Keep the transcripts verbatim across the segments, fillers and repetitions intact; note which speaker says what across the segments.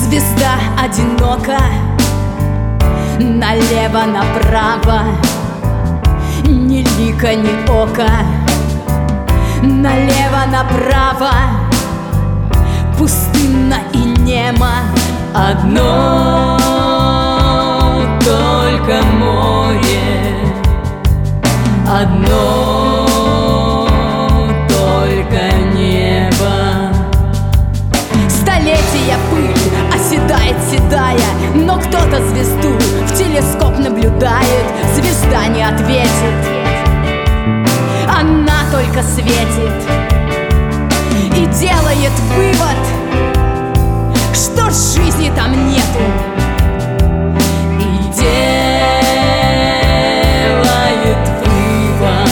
Speaker 1: Звезда одинока, налево-направо, ни лика, ни ока. Налево-направо, пустынно и немо. Одно только море, одно только небо. Столетия пыль оседает седая, но кто-то звезду в телескоп наблюдает. Звезда не ответит, она только светит и делает вывод, что жизни там нету. И делает вывод,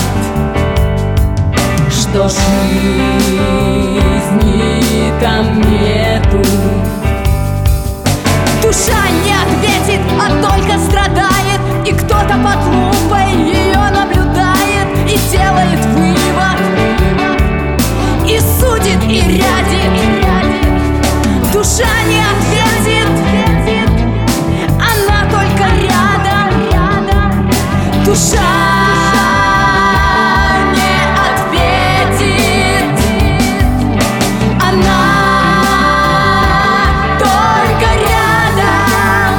Speaker 1: что жизни там нету. Душа не ответит, а только страдает, и кто-то под лупой ее наблюдает и делает вывод, и судит, и рядит. Душа не ответит, она только рядом. Душа не ответит, она только рядом.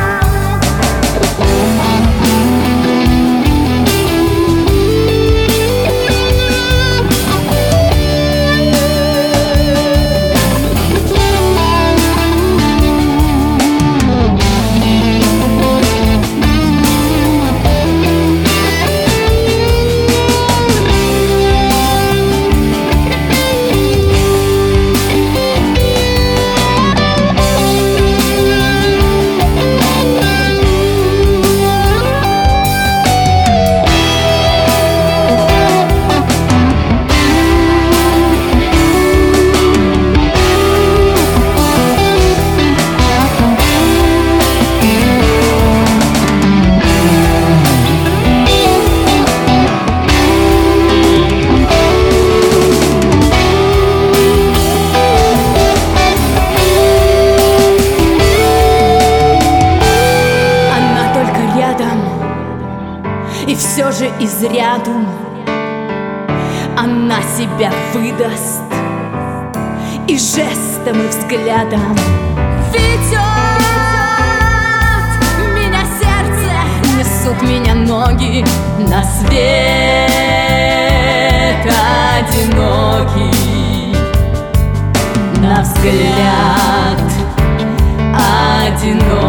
Speaker 1: И все же из ряду она себя выдаст, и жестом, и взглядом ведет меня сердце, несут меня ноги на свет одинокий, на взгляд одинокий.